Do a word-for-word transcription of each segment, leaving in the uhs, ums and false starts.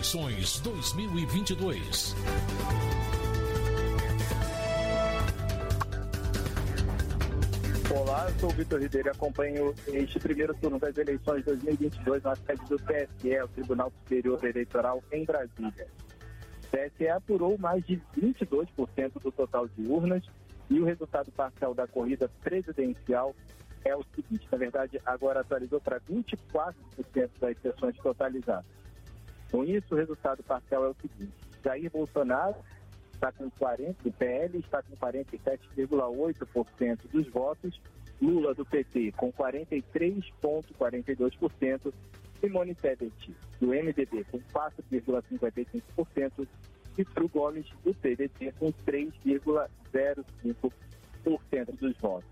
Eleições dois mil e vinte e dois. Olá, eu sou o Vitor Ribeiro e acompanho este primeiro turno das eleições dois mil e vinte e dois na sede do T S E, o Tribunal Superior Eleitoral, em Brasília. O T S E apurou mais de vinte e dois por cento do total de urnas e o resultado parcial da corrida presidencial é o seguinte, na verdade, agora atualizou para vinte e quatro por cento das sessões totalizadas. Com isso, o resultado parcial é o seguinte, Jair Bolsonaro está com quarenta, do P L está com quarenta e sete vírgula oito por cento dos votos, Lula do P T com quarenta e três vírgula quarenta e dois por cento, Simone Tebet do M D B com quatro vírgula cinquenta e cinco por cento e Ciro Gomes do P D T com três vírgula zero cinco por cento dos votos.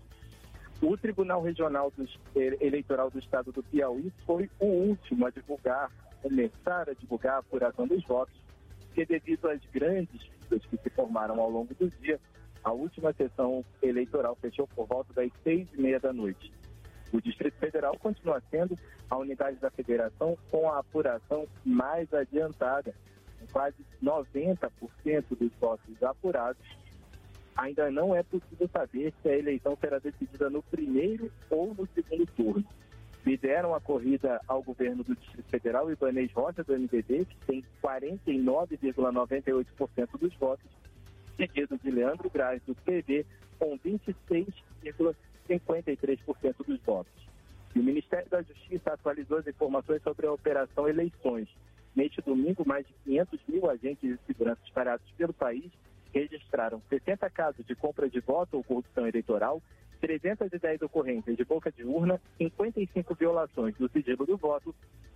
O Tribunal Regional dos, Eleitoral do Estado do Piauí foi o último a divulgar, começar a divulgar a apuração dos votos, porque devido às grandes filas que se formaram ao longo do dia, a última sessão eleitoral fechou por volta das seis e meia da noite. O Distrito Federal continua sendo a unidade da federação com a apuração mais adiantada, com quase noventa por cento dos votos apurados. Ainda não é possível saber se a eleição será decidida no primeiro ou no segundo turno. Lideram a corrida ao governo do Distrito Federal Ibanez Rocha, do M D B, que tem quarenta e nove vírgula noventa e oito por cento dos votos, seguido de Leandro Graz, do P V, com vinte e seis vírgula cinquenta e três por cento dos votos. E o Ministério da Justiça atualizou as informações sobre a Operação Eleições. Neste domingo, mais de quinhentos mil agentes de segurança espalhados pelo país registraram sessenta casos de compra de voto ou corrupção eleitoral, trezentas e dez ocorrências de boca de urna, cinquenta e cinco violações do sigilo do voto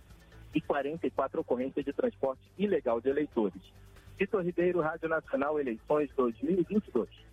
e quarenta e quatro ocorrências de transporte ilegal de eleitores. Vitor Ribeiro, Rádio Nacional, eleições dois mil e vinte e dois.